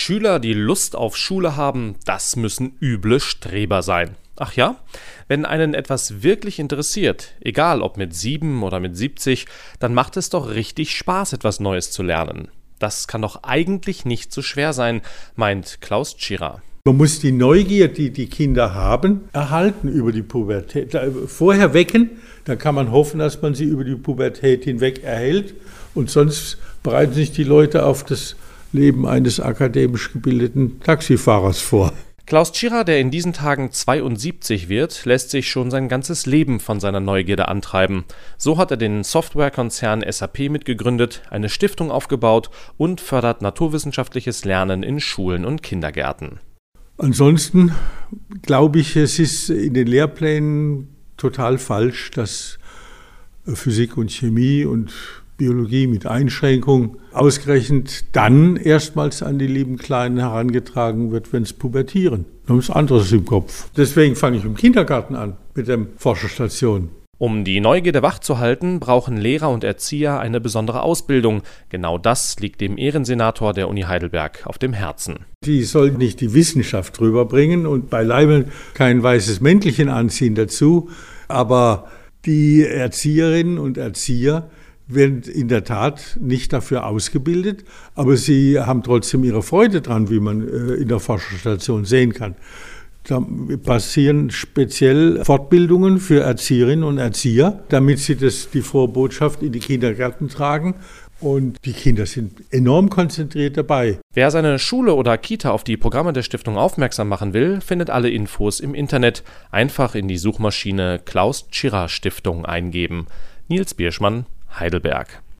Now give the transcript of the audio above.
Schüler, die Lust auf Schule haben, das müssen üble Streber sein. Ach ja? Wenn einen etwas wirklich interessiert, egal ob mit 7 oder mit 70, dann macht es doch richtig Spaß, etwas Neues zu lernen. Das kann doch eigentlich nicht so schwer sein, meint Klaus Tschira. Man muss die Neugier, die die Kinder haben, erhalten über die Pubertät. Vorher wecken, dann kann man hoffen, dass man sie über die Pubertät hinweg erhält. Und sonst bereiten sich die Leute auf das Leben eines akademisch gebildeten Taxifahrers vor. Klaus Tschira, der in diesen Tagen 72 wird, lässt sich schon sein ganzes Leben von seiner Neugierde antreiben. So hat er den Softwarekonzern SAP mitgegründet, eine Stiftung aufgebaut und fördert naturwissenschaftliches Lernen in Schulen und Kindergärten. Ansonsten glaube ich, es ist in den Lehrplänen total falsch, dass Physik und Chemie und Biologie mit Einschränkung ausgerechnet dann erstmals an die lieben Kleinen herangetragen wird, wenn sie pubertieren. Da ist anderes im Kopf. Deswegen fange ich im Kindergarten an mit der Forscherstation. Um die Neugierde wachzuhalten, brauchen Lehrer und Erzieher eine besondere Ausbildung. Genau das liegt dem Ehrensenator der Uni Heidelberg auf dem Herzen. Die soll nicht die Wissenschaft rüberbringen und beileibe kein weißes Mäntelchen anziehen dazu, aber die Erzieherinnen und Erzieher werden in der Tat nicht dafür ausgebildet, aber sie haben trotzdem ihre Freude dran, wie man in der Forscherstation sehen kann. Da passieren speziell Fortbildungen für Erzieherinnen und Erzieher, damit sie die frohe Botschaft in die Kindergärten tragen. Und die Kinder sind enorm konzentriert dabei. Wer seine Schule oder Kita auf die Programme der Stiftung aufmerksam machen will, findet alle Infos im Internet. Einfach in die Suchmaschine Klaus Tschira Stiftung eingeben. Nils Bierschmann, Heidelberg.